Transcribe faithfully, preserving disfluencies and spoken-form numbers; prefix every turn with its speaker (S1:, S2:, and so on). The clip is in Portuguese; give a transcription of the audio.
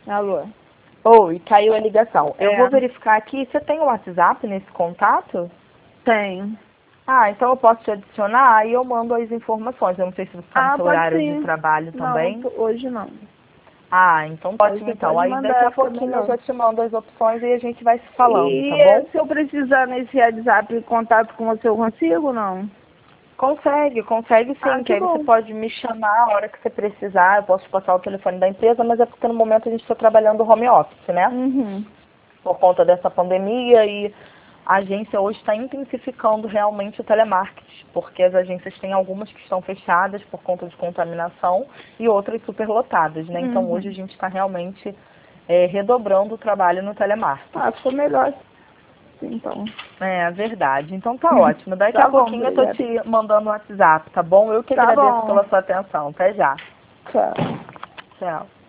S1: Alô?
S2: Oi, caiu a ligação. Eu
S1: É.
S2: vou verificar aqui, você tem o WhatsApp nesse contato?
S1: Tem.
S2: Ah, então eu posso te adicionar e eu mando as informações. Eu não sei se você está no
S1: Ah,
S2: seu
S1: pode
S2: horário de
S1: sim.
S2: trabalho
S1: Não,
S2: também.
S1: tô- hoje não.
S2: Ah, então
S1: Aí
S2: ótimo
S1: você
S2: então.
S1: pode
S2: Aí daqui
S1: mandar,
S2: a
S1: fica
S2: pouquinho eu
S1: melhor.
S2: já te mando as opções e a gente vai se falando, tá
S1: E
S2: bom?
S1: se eu precisar nesse WhatsApp contato com você, eu consigo ou não?
S2: Consegue, consegue
S1: Ah,
S2: sim, que
S1: que
S2: aí você
S1: bom.
S2: pode me chamar a hora que você precisar, eu posso te passar o telefone da empresa, mas é porque no momento a gente está trabalhando home office, né?
S1: Uhum.
S2: Por conta dessa pandemia e a agência hoje está intensificando realmente o telemarketing, porque as agências têm algumas que estão fechadas por conta de contaminação e outras superlotadas, né? Então hoje a
S1: Uhum.
S2: gente está realmente é, redobrando o trabalho no telemarketing.
S1: Ah, ficou melhor assim, então.
S2: É, verdade. Então tá ótimo. Daqui a
S1: Tá bom,
S2: pouquinho eu tô
S1: obrigada.
S2: te mandando no WhatsApp, tá bom? Eu que
S1: Tá
S2: agradeço
S1: bom.
S2: pela sua atenção. Até já.
S1: Tchau.
S2: Tchau.